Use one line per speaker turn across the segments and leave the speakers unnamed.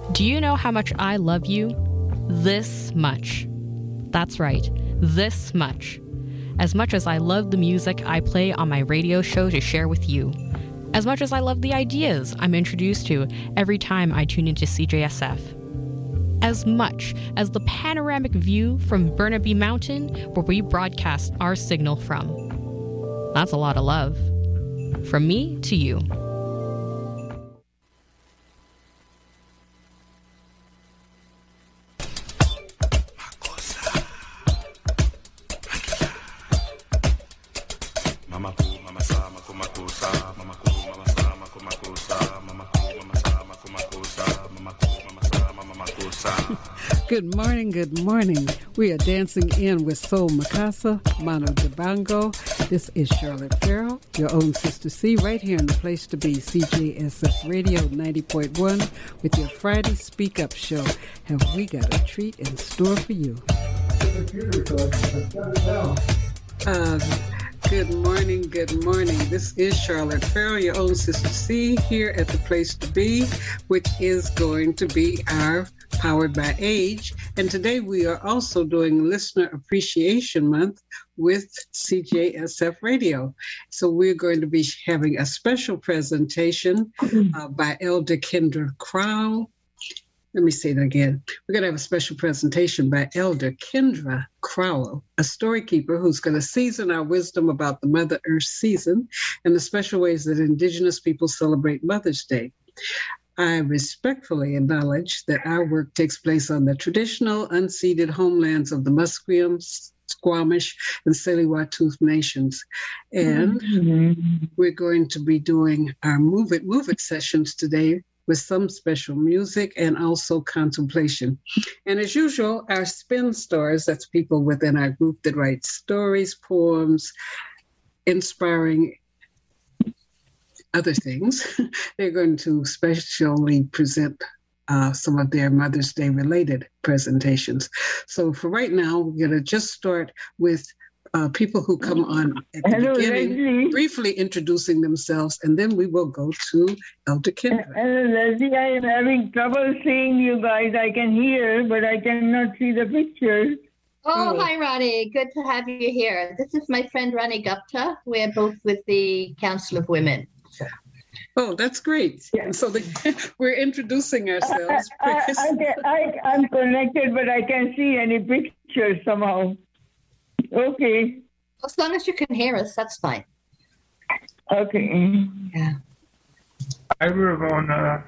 Do you know how much I love you? This much. That's right, this much. As much as I love the music I play on my radio show to share with you. As much as I love the ideas I'm introduced to every time I tune into CJSF. As much as the panoramic view from Burnaby Mountain where we broadcast our signal from. That's a lot of love. From me to you.
Good morning, good morning. We are dancing in with Soul Makasa, Mano Dibango. This is Charlotte Farrell, your own Sister C, right here in the place to be, CJSF Radio 90.1, with your Friday Speak Up show. Have we got a treat in store for you? Good morning, good morning. This is Charlotte Farrell, your own Sister C, here at the place to be, which is going to be our Powered by Age. And today we are also doing Listener Appreciation Month with CJSF Radio. So we're going to be having a special presentation by Elder Kendra Crowell. Let me say that again. We're going to have a special presentation by Elder Kendra Crowell, a story keeper who's going to season our wisdom about the Mother Earth season and the special ways that Indigenous people celebrate Mother's Day. I respectfully acknowledge that our work takes place on the traditional, unceded homelands of the Musqueam, Squamish, and Tsleil-Waututh nations. And we're going to be doing our Move It sessions today with some special music and also contemplation. And as usual, our spin stars, that's people within our group that write stories, poems, inspiring other things, they're going to specially present some of their Mother's Day related presentations. So for right now, we're going to just start with people who come on at the beginning,
Leslie.
Briefly introducing themselves, and then we will go to Elder Kendra.
Hello, Leslie. I am having trouble seeing you guys. I can hear, but I cannot see the pictures.
Oh, hi, Ronnie. Good to have you here. This is my friend Ronnie Gupta. We're both with the Council of Women.
Oh, that's great.
Yeah.
So we're introducing ourselves.
I'm connected, but I can't see any pictures somehow. Okay.
As long as you can hear us, that's fine.
Okay.
Yeah.
Hi, Ramona.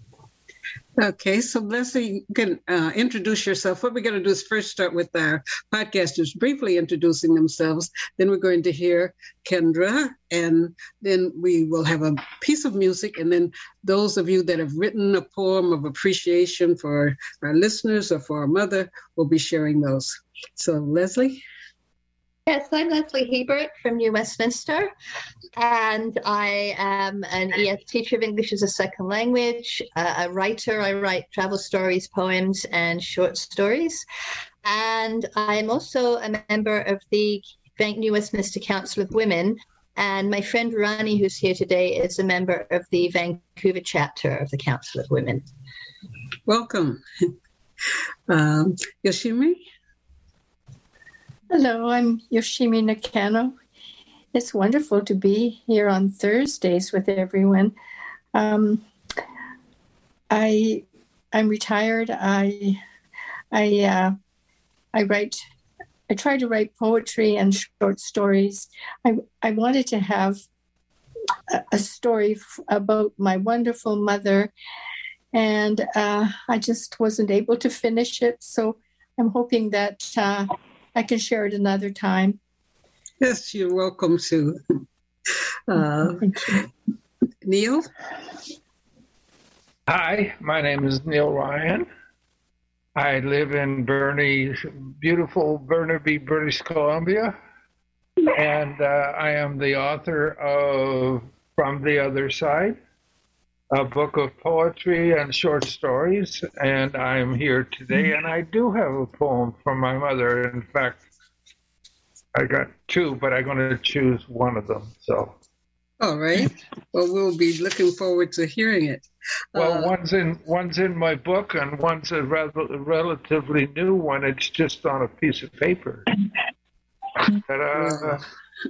Okay, so Leslie, you can introduce yourself. What we're going to do is first start with our podcasters briefly introducing themselves. Then we're going to hear Kendra, and then we will have a piece of music. And then those of you that have written a poem of appreciation for our listeners or for our mother will be sharing those. So, Leslie?
Yes, I'm Leslie Hebert from New Westminster, and I am an ES teacher of English as a second language, a writer. I write travel stories, poems, and short stories. And I'm also a member of the New Westminster Council of Women. And my friend Ronnie, who's here today, is a member of the Vancouver chapter of the Council of Women.
Welcome. Yoshimi?
Hello, I'm Yoshimi Nakano. It's wonderful to be here on Thursdays with everyone. I'm retired. I try to write poetry and short stories. I wanted to have a story about my wonderful mother, and I just wasn't able to finish it. So I'm hoping that I can share it another time.
Yes, you're welcome to. Neil?
Hi, my name is Neil Ryan. I live in beautiful Burnaby, British Columbia. And I am the author of From the Other Side, a book of poetry and short stories, and I'm here today, and I do have a poem from my mother. In fact, I got two, but I'm going to choose one of them. So,
All right. Well, we'll be looking forward to hearing it.
Well, one's in my book, and one's a relatively new one. It's just on a piece of paper. Ta-da.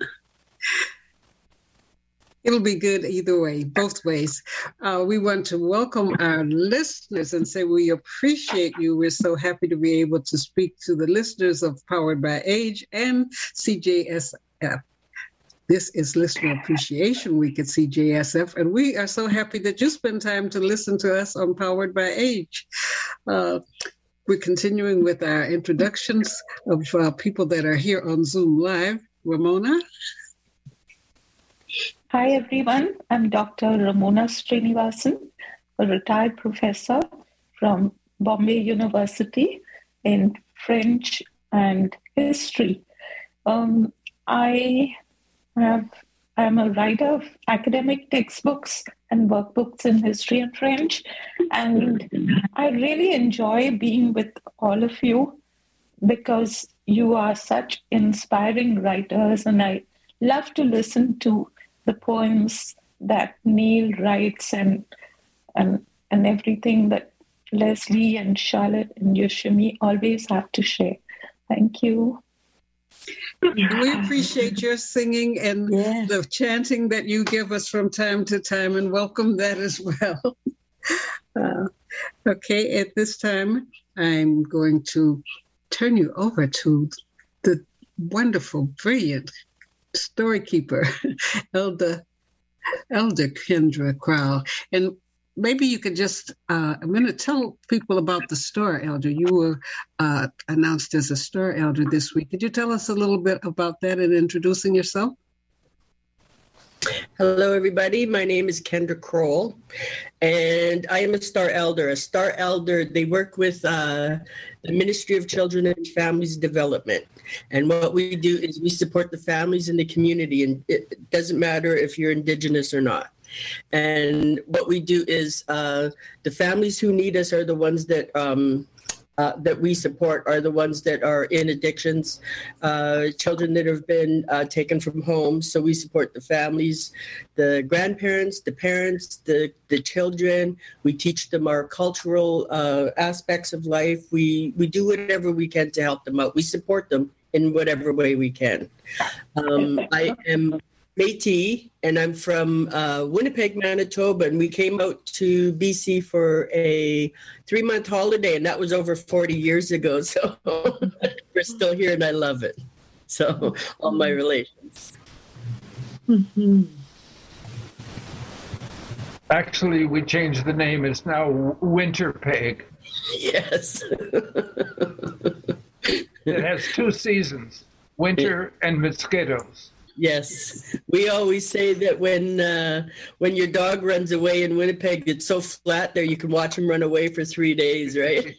It'll be good either way, both ways. We want to welcome our listeners and say we appreciate you. We're so happy to be able to speak to the listeners of Powered by Age and CJSF. This is Listener Appreciation Week at CJSF, and we are so happy that you spend time to listen to us on Powered by Age. We're continuing with our introductions of people that are here on Zoom Live. Ramona?
Hi, everyone. I'm Dr. Ramona Srinivasan, a retired professor from Bombay University in French and history. I'm a writer of academic textbooks and workbooks in history and French, and I really enjoy being with all of you because you are such inspiring writers, and I love to listen to the poems that Neil writes and everything that Leslie and Charlotte and Yoshimi always have to share. Thank you.
We appreciate your singing and the chanting that you give us from time to time, and welcome that as well. Okay, at this time, I'm going to turn you over to the wonderful, brilliant storykeeper, Elder Kendra Crowell. And maybe you could just a minute tell people about the Star Elder. You were announced as a Star Elder this week. Could you tell us a little bit about that and introducing yourself?
Hello, everybody. My name is Kendra Crowell, and I am a Star Elder. A Star Elder, they work with the Ministry of Children and Families Development. And what we do is we support the families in the community, and it doesn't matter if you're Indigenous or not. And what we do is the families who need us are the ones that we support, are the ones that are in addictions, children that have been taken from homes. So we support the families, the grandparents, the parents, the children. We teach them our cultural aspects of life. We do whatever we can to help them out. We support them in whatever way we can. I am Métis, and I'm from Winnipeg, Manitoba, and we came out to BC for a 3-month holiday, and that was over 40 years ago, so we're still here, and I love it. So, all my relations.
Mm-hmm.
Actually, we changed the name. It's now Winterpeg.
Yes.
It has 2 seasons, winter and mosquitoes.
Yes, we always say that when your dog runs away in Winnipeg, it's so flat there you can watch him run away for 3 days, right?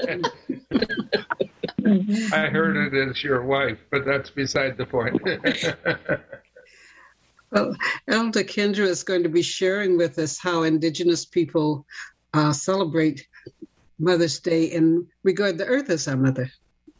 I heard it as your wife, but that's beside the point.
Well, Elder Kendra is going to be sharing with us how Indigenous people celebrate Mother's Day and regard the earth as our mother.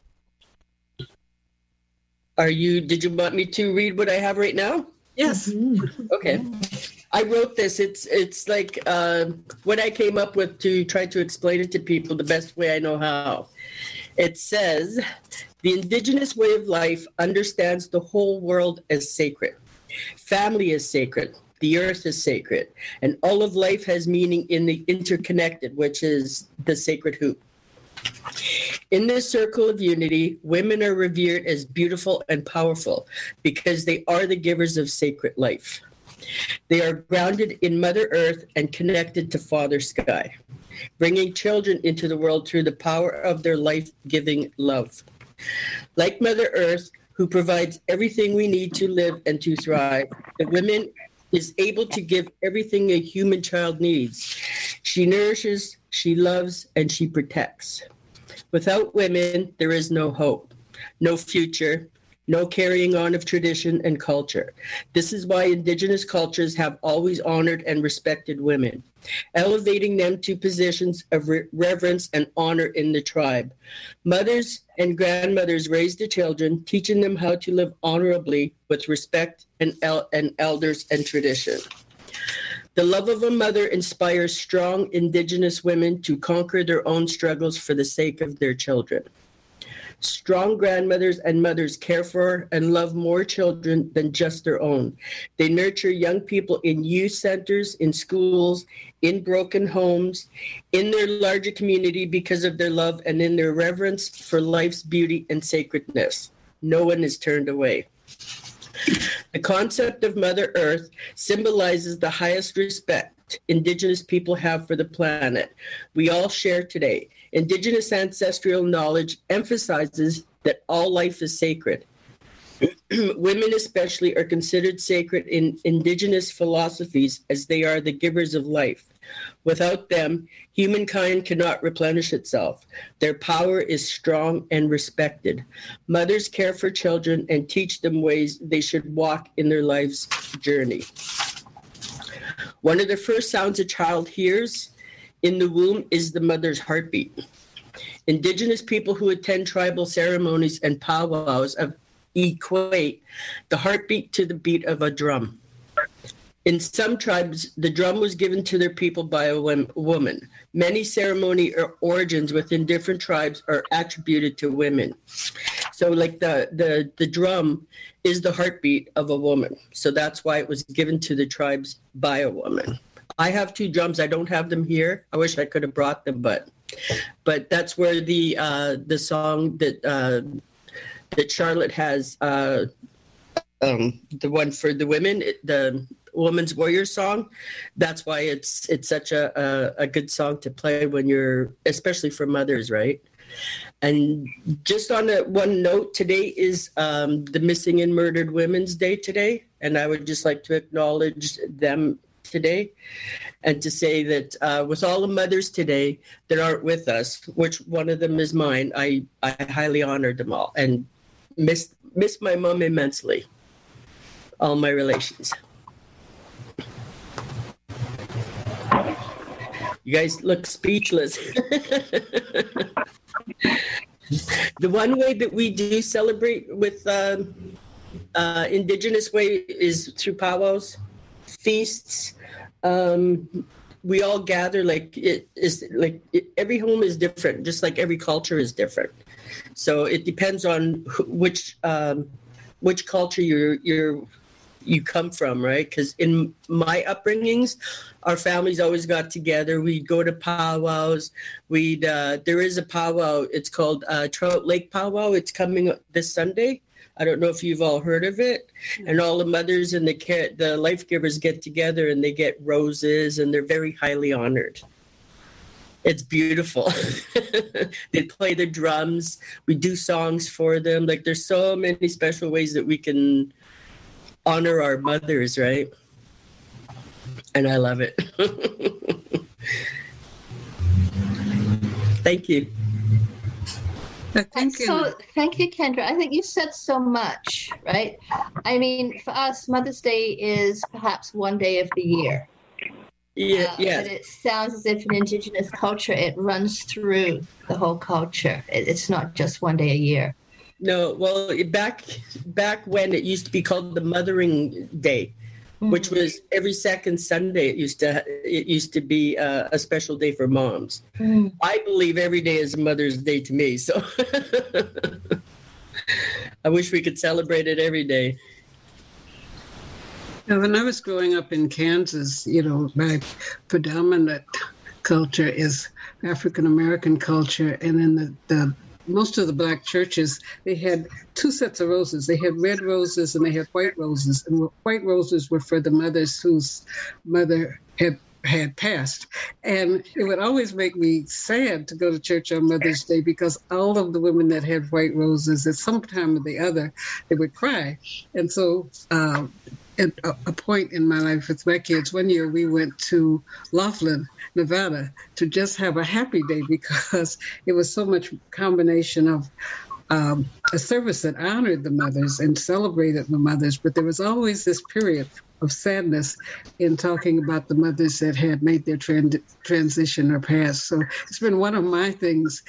Did you want me to read what I have right now?
Yes.
Okay. I wrote this. It's like what I came up with to try to explain it to people the best way I know how. It says, the Indigenous way of life understands the whole world as sacred. Family is sacred. The earth is sacred. And all of life has meaning in the interconnected, which is the sacred hoop. In this circle of unity, women are revered as beautiful and powerful because they are the givers of sacred life. They are grounded in Mother Earth and connected to Father Sky, bringing children into the world through the power of their life-giving love. Like Mother Earth, who provides everything we need to live and to thrive, the woman is able to give everything a human child needs. She nourishes, she loves, and she protects. Without women, there is no hope, no future, no carrying on of tradition and culture. This is why Indigenous cultures have always honored and respected women, elevating them to positions of reverence and honor in the tribe. Mothers and grandmothers raise the children, teaching them how to live honorably with respect and elders and tradition. The love of a mother inspires strong Indigenous women to conquer their own struggles for the sake of their children. Strong grandmothers and mothers care for and love more children than just their own. They nurture young people in youth centers, in schools, in broken homes, in their larger community because of their love and in their reverence for life's beauty and sacredness. No one is turned away. The concept of Mother Earth symbolizes the highest respect Indigenous people have for the planet we all share today. Indigenous ancestral knowledge emphasizes that all life is sacred. Women especially are considered sacred in Indigenous philosophies as they are the givers of life. Without them, humankind cannot replenish itself. Their power is strong and respected. Mothers care for children and teach them ways they should walk in their life's journey. One of the first sounds a child hears in the womb is the mother's heartbeat. Indigenous people who attend tribal ceremonies and powwows equate the heartbeat to the beat of a drum. In some tribes, the drum was given to their people by a woman. Many ceremony or origins within different tribes are attributed to women. So like the drum is the heartbeat of a woman. So that's why it was given to the tribes by a woman. I have two drums. I don't have them here. I wish I could have brought them, but that's where the song that Charlotte has, the one for the women, the Woman's Warrior song. That's why it's such a good song to play when you're, especially for mothers, right? And just on one note, today is the Missing and Murdered Women's Day today, and I would just like to acknowledge them today and to say that with all the mothers today that aren't with us, which one of them is mine, I highly honored them all and miss my mom immensely, all my relations. You guys look speechless. The one way that we do celebrate with Indigenous way is through powwows, feasts. We all gather every home is different, just like every culture is different. So it depends on which culture you come from, right? Because in my upbringings, our families always got together. We'd go to powwows. There is a powwow. It's called Trout Lake Powwow. It's coming this Sunday. I don't know if you've all heard of it. And all the mothers and the life givers get together and they get roses and they're very highly honored. It's beautiful. They play the drums. We do songs for them. Like there's so many special ways that we can honor our mothers, right? And I love it. Thank you.
Thank you, Kendra. I think you said so much, right? I mean, for us, Mother's Day is perhaps one day of the year.
Yeah.
But it sounds as if in Indigenous culture, it runs through the whole culture. It's not just one day a year.
No, well, back when it used to be called the Mothering Day, which was every second Sunday. It used to be a special day for moms. I believe every day is Mother's Day to me. So I wish we could celebrate it every day.
When I was growing up in Kansas, my predominant culture is African American culture, and in the most of the Black churches, they had two sets of roses. They had red roses and they had white roses. And white roses were for the mothers whose mother had passed. And it would always make me sad to go to church on Mother's Day because all of the women that had white roses, at some time or the other, they would cry. And so at a point in my life with my kids, one year we went to Laughlin, Nevada, to just have a happy day because it was so much combination of a service that honored the mothers and celebrated the mothers, but there was always this period of sadness in talking about the mothers that had made their transition or passed. So it's been one of my things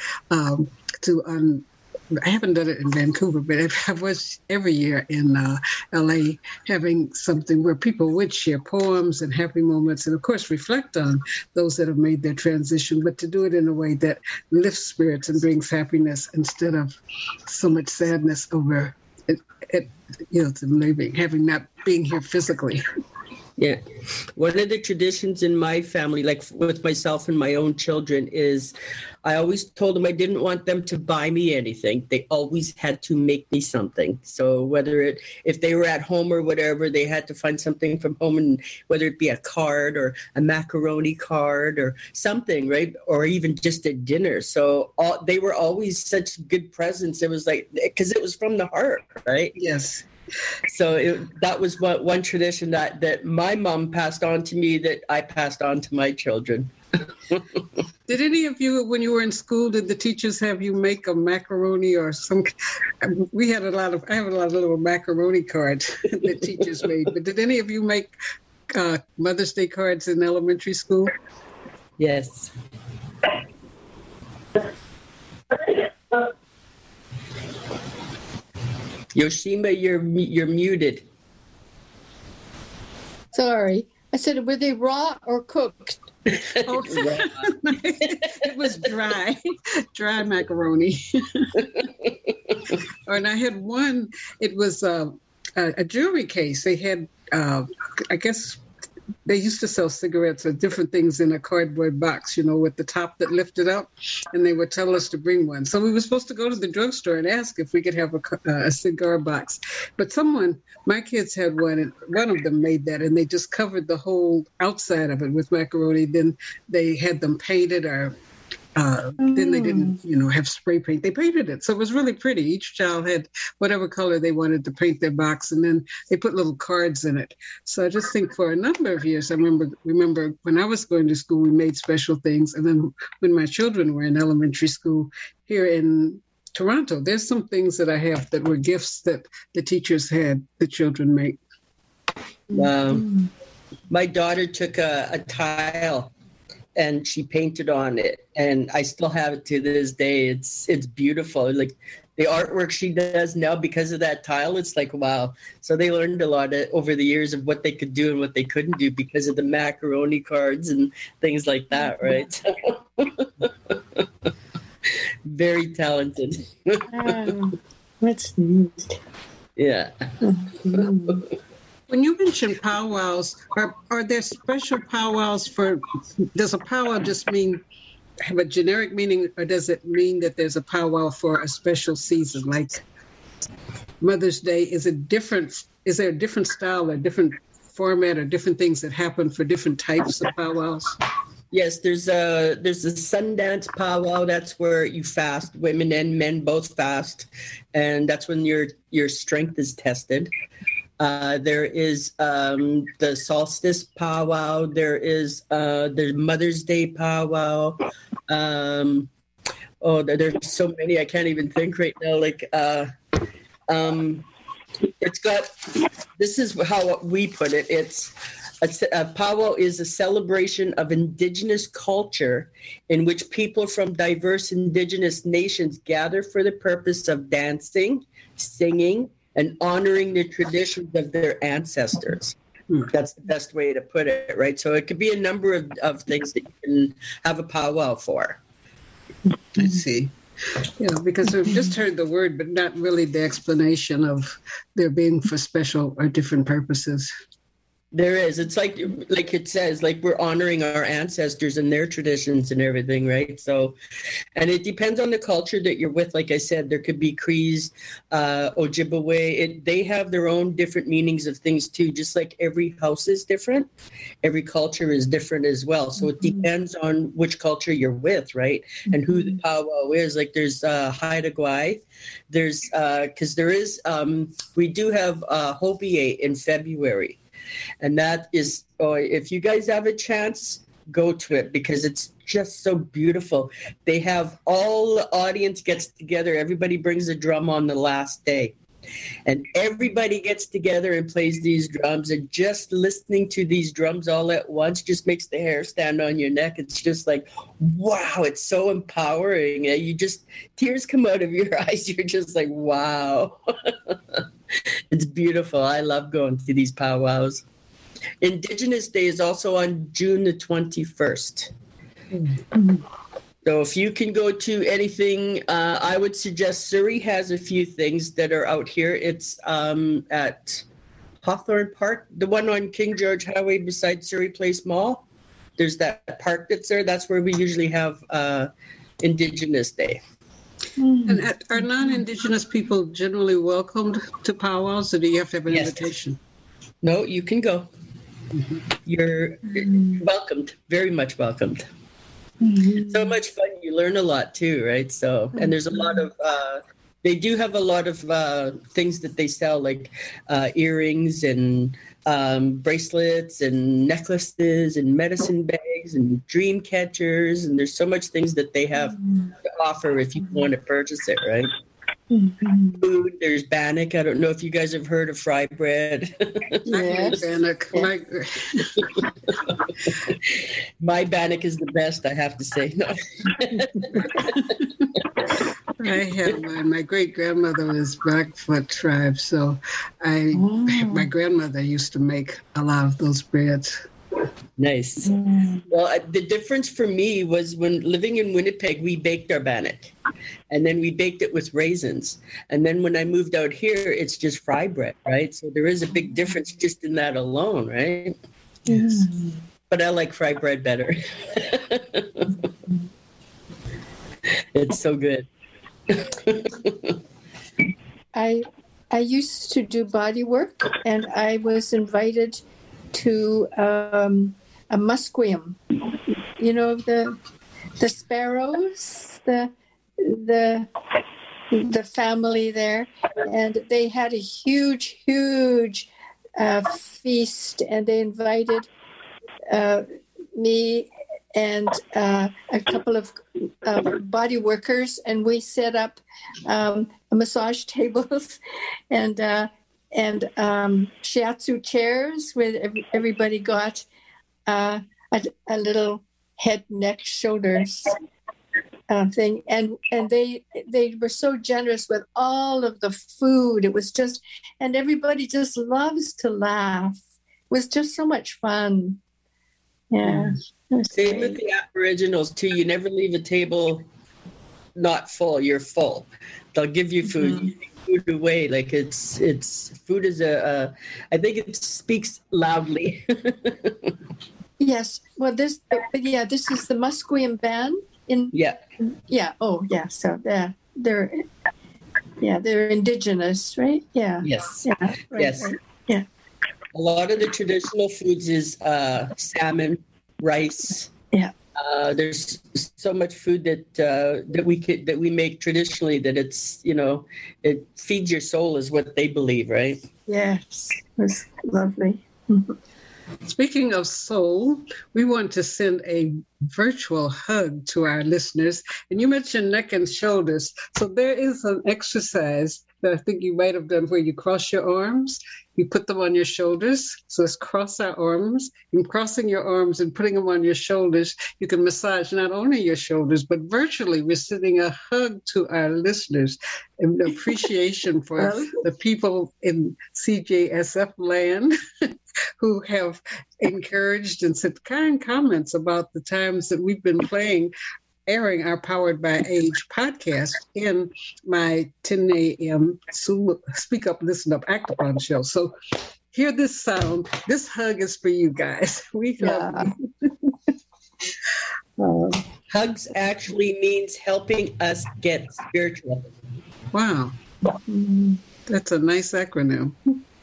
I haven't done it in Vancouver, but I was every year in LA having something where people would share poems and happy moments and, of course, reflect on those that have made their transition, but to do it in a way that lifts spirits and brings happiness instead of so much sadness over them leaving, having not being here physically.
Yeah. One of the traditions in my family, like with myself and my own children, is I always told them I didn't want them to buy me anything. They always had to make me something. So if they were at home or whatever, they had to find something from home, and whether it be a card or a macaroni card or something, right? Or even just a dinner. So they were always such good presents. It was like, because it was from the heart, right?
Yes.
So that was one tradition that my mom passed on to me that I passed on to my children.
Did any of you, when you were in school, did the teachers have you make a macaroni or some? I have a lot of little macaroni cards that teachers made. But did any of you make Mother's Day cards in elementary school?
Yes. Yoshima, you're muted.
Sorry. I said, were they raw or cooked?
Oh, it was dry macaroni. And I had one, it was a jewelry case. They had, I guess, they used to sell cigarettes or different things in a cardboard box, with the top that lifted up, and they would tell us to bring one. So we were supposed to go to the drugstore and ask if we could have a cigar box. But my kids had one, and one of them made that, and they just covered the whole outside of it with macaroni. Then they had them painted, or then they didn't, have spray paint. They painted it. So it was really pretty. Each child had whatever color they wanted to paint their box, and then they put little cards in it. So I just think for a number of years, I remember when I was going to school, we made special things. And then when my children were in elementary school here in Toronto, there's some things that I have that were gifts that the teachers had the children make.
Wow. My daughter took a tile and she painted on it, and I still have it to this day. It's beautiful. Like the artwork she does now because of that tile, it's like, wow. So they learned a lot over the years of what they could do and what they couldn't do because of the macaroni cards and things like that, right? So very talented.
That's neat.
Yeah.
When you mention powwows, are there special powwows does a powwow just have a generic meaning, or does it mean that there's a powwow for a special season, like Mother's Day? Is there a different style or different format or different things that happen for different types of powwows?
Yes, there's a Sundance powwow. That's where you fast. Women and men both fast, and that's when your strength is tested. There is the solstice powwow. There is the Mother's Day powwow. There's so many I can't even think right now. Like this is how we put it. It's a powwow is a celebration of Indigenous culture in which people from diverse Indigenous nations gather for the purpose of dancing, singing, and honoring the traditions of their ancestors. That's the best way to put it, right? So it could be a number of things that you can have a powwow for.
I see. Because we've just heard the word, but not really the explanation of there being for special or different purposes.
There is. It's like it says, like we're honoring our ancestors and their traditions and everything, right? So, and it depends on the culture that you're with. Like I said, there could be Crees, Ojibwe. They have their own different meanings of things too. Just like every house is different, every culture is different as well. So it depends on which culture you're with, right? And who the powwow is. Like there's Haida Gwaii. There's because there is we do have Hopié in February. And that is, if you guys have a chance, go to it because it's just so beautiful. They have all the audience gets together. Everybody brings a drum on the last day. And everybody gets together and plays these drums, and just listening to these drums all at once just makes the hair stand on your neck. It's just like, wow, it's so empowering. You just, tears come out of your eyes. You're just like, wow. It's beautiful. I love going to these powwows. Indigenous Day is also on June the 21st. So if you can go to anything, I would suggest Surrey has a few things that are out here. It's at Hawthorne Park, the one on King George Highway beside Surrey Place Mall. There's that park that's there. That's where we usually have Indigenous Day.
And are non-Indigenous people generally welcomed to powwows, or do you have to have an invitation?
No, you can go. You're welcomed, very much welcomed. So much fun. You learn a lot too, right? So, and there's a lot of, they do have a lot of things that they sell, like earrings and bracelets and necklaces and medicine bags and dream catchers. And there's so much things that they have to offer if you want to purchase it, right? Food, there's bannock. I don't know if you guys have heard of fry bread.
Yes. Bannock.
My bannock is the best, I have to say. No.
I have my great grandmother was Blackfoot tribe, so my grandmother used to make a lot of those breads.
Nice. Well, the difference for me was when living in Winnipeg, we baked our bannock, and then we baked it with raisins. And then when I moved out here, it's just fry bread, right? So there is a big difference just in that alone, right?
Yes.
But I like fry bread better. It's so good.
I used to do body work, and I was invited to a musqueam. You know, the sparrows, the family there, and they had a huge feast, and they invited me and a couple of body workers, and we set up massage tables and shiatsu chairs where everybody got a little head, neck, shoulders thing, and they were so generous with all of the food. It was just, and everybody just loves to laugh. It was just so much fun. Yeah.
Same with the Aboriginals too. You never leave a table not full. You're full. They'll give you food. You take food away. Like it's food is I think it speaks loudly.
Yes. Well, this is the Musqueam band in.
Yeah.
Yeah. Oh, yeah. So they're indigenous, right? Yeah.
Yes.
Yeah. Right,
Yes.
Right. Yeah.
A lot of the traditional foods is salmon, rice.
Yeah.
There's so much food that we make traditionally that it's, it feeds your soul is what they believe, right?
Yes. It was lovely.
Speaking of soul, we want to send a virtual hug to our listeners. And you mentioned neck and shoulders. So there is an exercise that I think you might have done where you cross your arms. You put them on your shoulders. So let's cross our arms. In crossing your arms and putting them on your shoulders, you can massage not only your shoulders, but virtually we're sending a hug to our listeners in appreciation for the people in CJSF land who have encouraged and said kind comments about the times that we've been airing our Powered by Age podcast in my 10 a.m. Speak Up, Listen Up, Act Upon show. So hear this sound. This hug is for you guys. We love you.
Hugs actually means helping us get spiritual.
Wow. That's a nice acronym.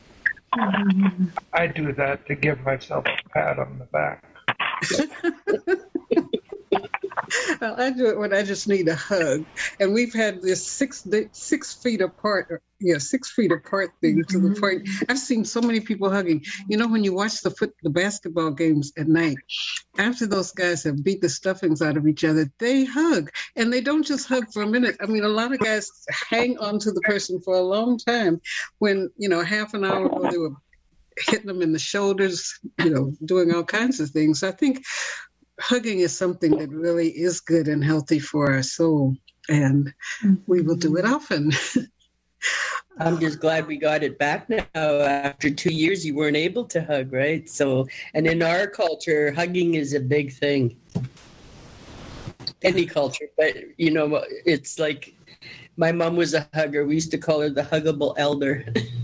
I do that to give myself a pat on the back.
Well, I do it when I just need a hug. And we've had this 6 feet apart, 6 feet apart thing to the point I've seen so many people hugging. You know, when you watch the basketball games at night, after those guys have beat the stuffings out of each other, they hug. And they don't just hug for a minute. I mean, a lot of guys hang on to the person for a long time when, half an hour ago they were hitting them in the shoulders, doing all kinds of things. I think hugging is something that really is good and healthy for our soul, and we will do it often.
I'm just glad we got it back now. After 2 years, you weren't able to hug, right? So, and in our culture, hugging is a big thing. Any culture, but it's like my mom was a hugger. We used to call her the huggable elder.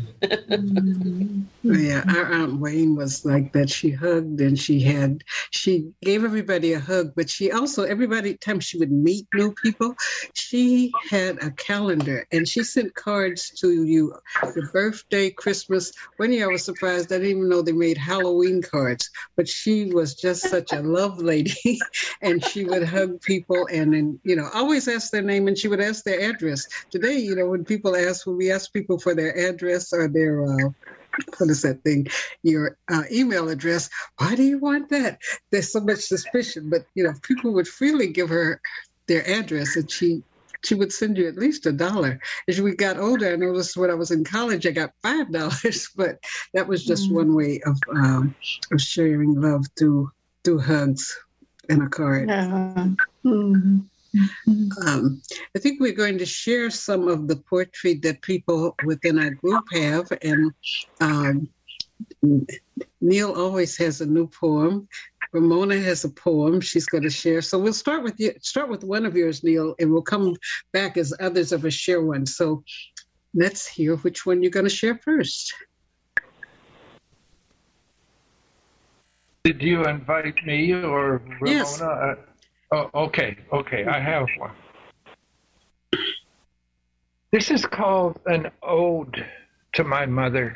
Yeah, our Aunt Wayne was like that. She hugged and she gave everybody a hug, but she also, time she would meet new people, she had a calendar and she sent cards to you, your birthday, Christmas. One year I was surprised, I didn't even know they made Halloween cards, but she was just such a love lady and she would hug people and then, always ask their name and she would ask their address. Today, when we ask people for their address or their, what is that thing? Your email address. Why do you want that? There's so much suspicion. But, people would freely give her their address and she would send you at least $1. As we got older, I noticed when I was in college, I got $5, but that was just one way of sharing love through hugs and a card. I think we're going to share some of the poetry that people within our group have, and Neil always has a new poem. Ramona has a poem she's going to share. So we'll start with you. Start with one of yours, Neil, and we'll come back as others of us share one. So let's hear which one you're going to share first.
Did you invite me or Ramona?
Yes.
Oh, okay, I have one. This is called An Ode to My Mother.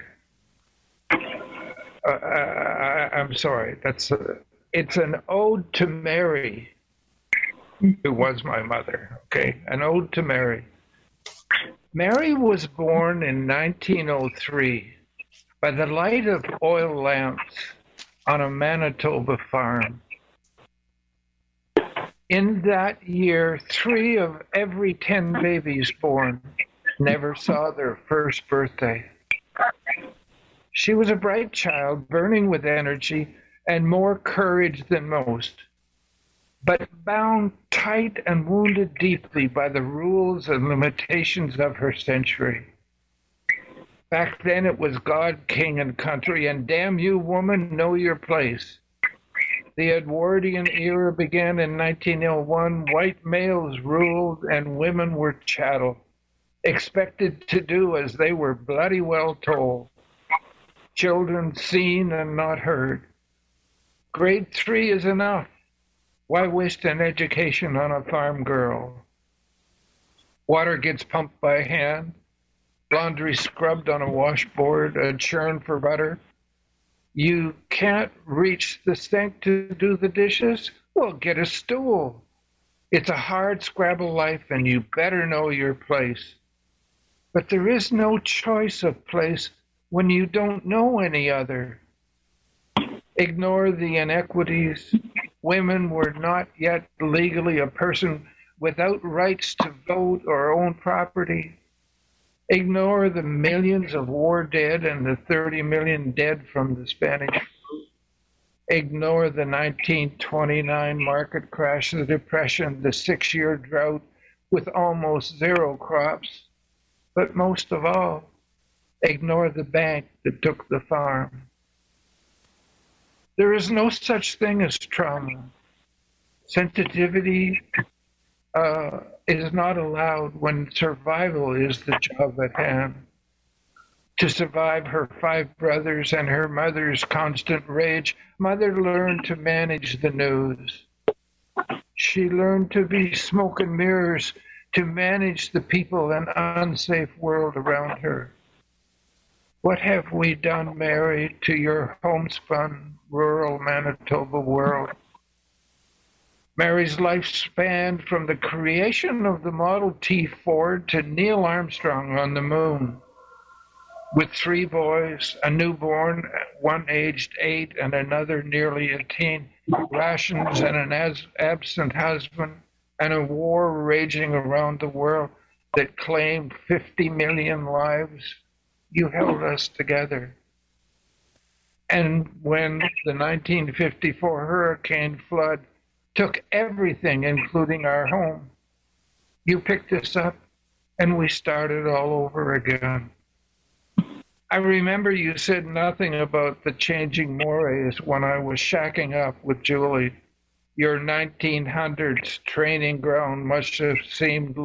I'm sorry, it's an ode to Mary, who was my mother, okay? An ode to Mary. Mary was born in 1903 by the light of oil lamps on a Manitoba farm. In that year, 3 of every 10 babies born never saw their first birthday. She was a bright child, burning with energy and more courage than most, but bound tight and wounded deeply by the rules and limitations of her century. Back then it was God, king, and country, and damn you, woman, know your place. The Edwardian era began in 1901. White males ruled and women were chattel, expected to do as they were bloody well told. Children seen and not heard. Grade 3 is enough. Why waste an education on a farm girl? Water gets pumped by hand, laundry scrubbed on a washboard, a churn for butter. You can't reach the sink to do the dishes? Well, get a stool. It's a hard scrabble life, and you better know your place. But there is no choice of place when you don't know any other. Ignore the inequities. Women were not yet legally a person without rights to vote or own property. Ignore the millions of war dead and the 30 million dead from the Spanish flu. Ignore the 1929 market crash, the depression, the 6-year drought with almost zero crops. But most of all, ignore the bank that took the farm. There is no such thing as trauma. Sensitivity is not allowed when survival is the job at hand. To survive her 5 brothers and her mother's constant rage, Mother learned to manage the news. She learned to be smoke and mirrors, to manage the people and unsafe world around her. What have we done, Mary, to your homespun rural Manitoba world? Mary's life spanned from the creation of the Model T Ford to Neil Armstrong on the moon. With 3 boys, a newborn, one aged 8 and another nearly a teen, rations and an absent husband, and a war raging around the world that claimed 50 million lives, you held us together. And when the 1954 hurricane flood took everything, including our home, you picked us up and we started all over again. I remember you said nothing about the changing mores when I was shacking up with Julie. Your 1900s training ground must have seemed